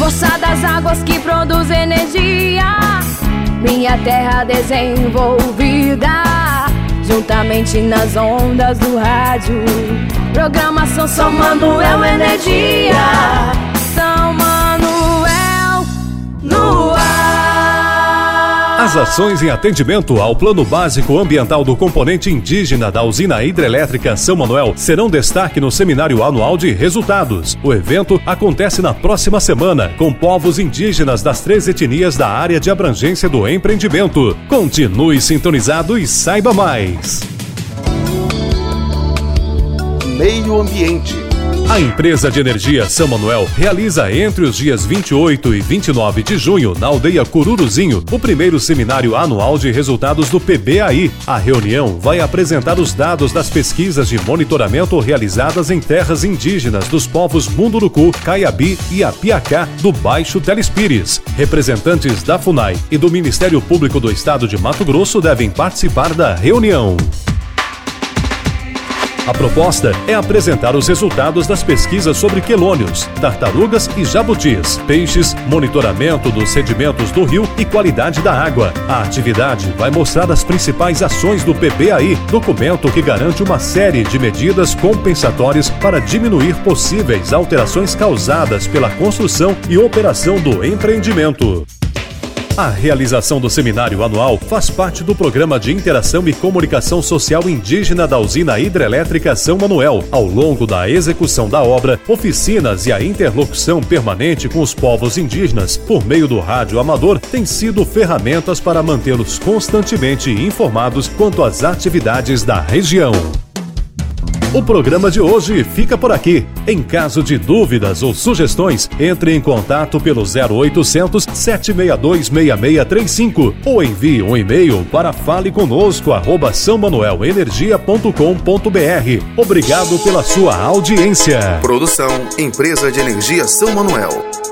força das águas que produz energia, minha terra desenvolvida, juntamente nas ondas do rádio. Programação São Manuel Energia, São Manuel no ar. As ações em atendimento ao Plano Básico Ambiental do Componente Indígena da Usina Hidrelétrica São Manuel serão destaque no Seminário Anual de Resultados. O evento acontece na próxima semana, com povos indígenas das 3 etnias da área de abrangência do empreendimento. Continue sintonizado e saiba mais. Meio Ambiente. A empresa de energia São Manuel realiza entre os dias 28 e 29 de junho, na aldeia Cururuzinho, o primeiro seminário anual de resultados do PBAI. A reunião vai apresentar os dados das pesquisas de monitoramento realizadas em terras indígenas dos povos Munduruku, Caiabi e Apiacá do Baixo Telespires. Representantes da FUNAI e do Ministério Público do Estado de Mato Grosso devem participar da reunião. A proposta é apresentar os resultados das pesquisas sobre quelônios, tartarugas e jabutis, peixes, monitoramento dos sedimentos do rio e qualidade da água. A atividade vai mostrar as principais ações do PBAI, documento que garante uma série de medidas compensatórias para diminuir possíveis alterações causadas pela construção e operação do empreendimento. A realização do seminário anual faz parte do Programa de Interação e Comunicação Social Indígena da Usina Hidrelétrica São Manuel. Ao longo da execução da obra, oficinas e a interlocução permanente com os povos indígenas, por meio do rádio amador, têm sido ferramentas para mantê-los constantemente informados quanto às atividades da região. O programa de hoje fica por aqui. Em caso de dúvidas ou sugestões, entre em contato pelo 0800 762 6635 ou envie um e-mail para faleconosco@sãomanuelenergia.com.br. Obrigado pela sua audiência. Produção Empresa de Energia São Manuel.